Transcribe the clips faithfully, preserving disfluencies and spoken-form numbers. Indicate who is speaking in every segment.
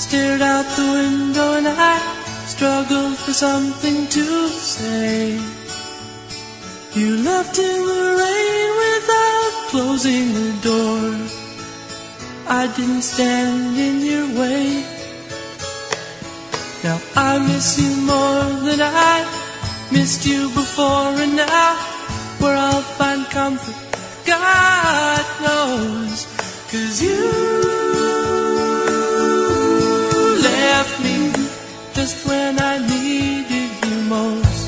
Speaker 1: stared out the window and I struggled for something to say. You left in the rain without closing the door. I didn't stand in your way. Now I miss you more than I missed you before, and now where I'll find comfort, God knows. 'Cause you left me just when I needed you most.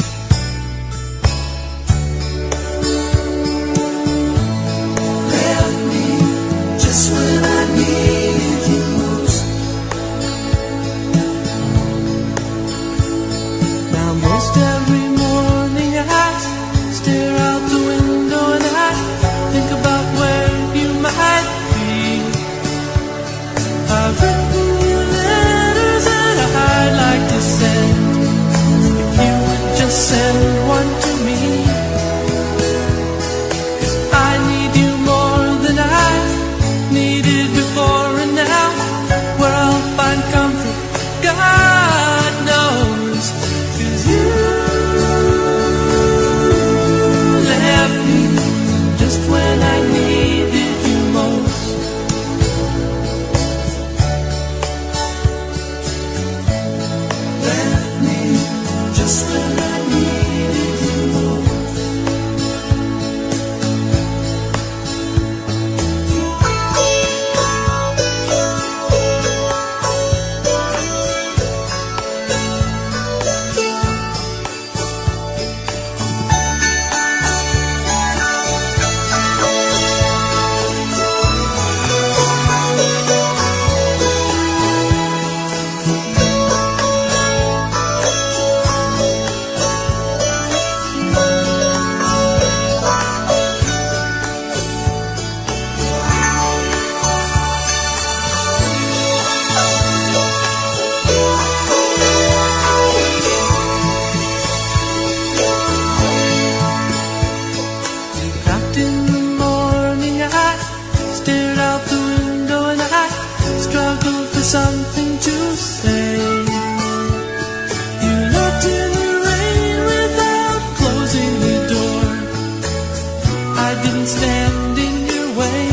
Speaker 1: Left me just when I needed you most. Now most every morning I stare out the window and I think about where you might be. I've written you letters that I'd like to send. If you would just send one to me. 'Cause I need you more than I needed before, and now where I'll find comfort, God knows. 'Cause you left me just when I needed you most. Left me just when I needed you most. Cracked in the morning, I stared out the window and I struggled for something to say. You left in the rain without closing the door. I didn't stand in your way.